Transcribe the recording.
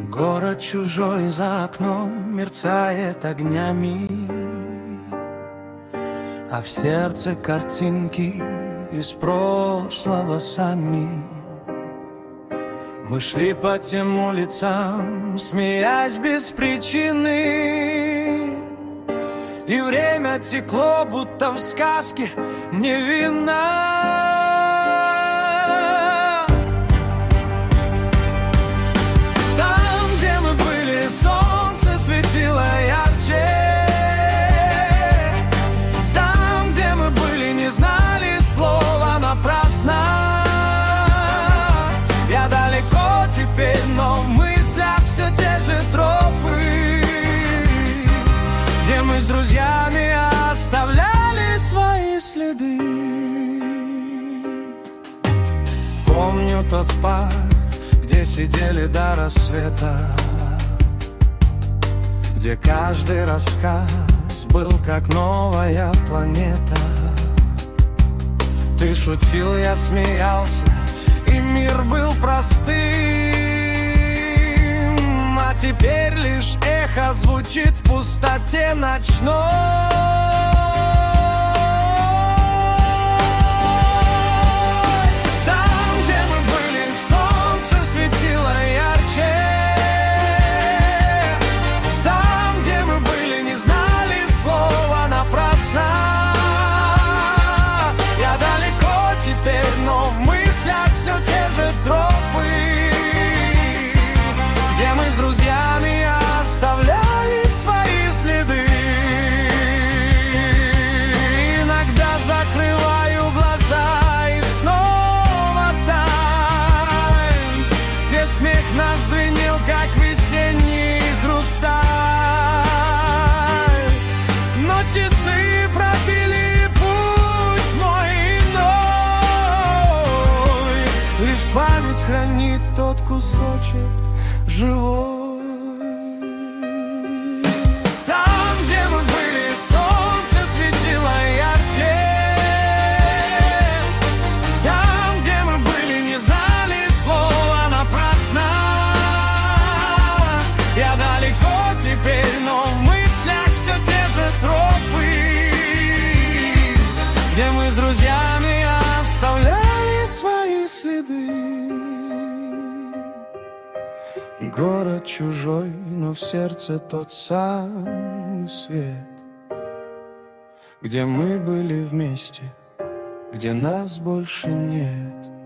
Город чужой за окном мерцает огнями, а в сердце картинки из прошлого сами. Мы шли по тем улицам, смеясь без причины, и время текло, будто в сказке, невинно. Солнце светило ярче. Там, где мы были, не знали слова напрасно. Я далеко теперь, но в мыслях все те же тропы, где мы с друзьями оставляли свои следы. Помню тот парк, где сидели до рассвета, где каждый рассказ был как новая планета. Ты шутил, я смеялся, и мир был простым. А теперь лишь эхо звучит в пустоте ночной. Там, где мы были, солнце светило ярче. Но в мыслях все те же тропы, где мы с друзьями оставляли свои следы. Иногда закрываю глаза и снова там, где смех нас звенел, как весенний хрусталь. Но часы пробили путь мой. Лишь память хранит тот кусочек живой. Там, где мы были, солнце светило ярче. Там, где мы были, не знали слова напрасно. Я далеко теперь, но в мыслях все те же тропы, где мы с друзьями оставляли свои следы. Город чужой, но в сердце тот самый свет, где мы были вместе, где нас больше нет.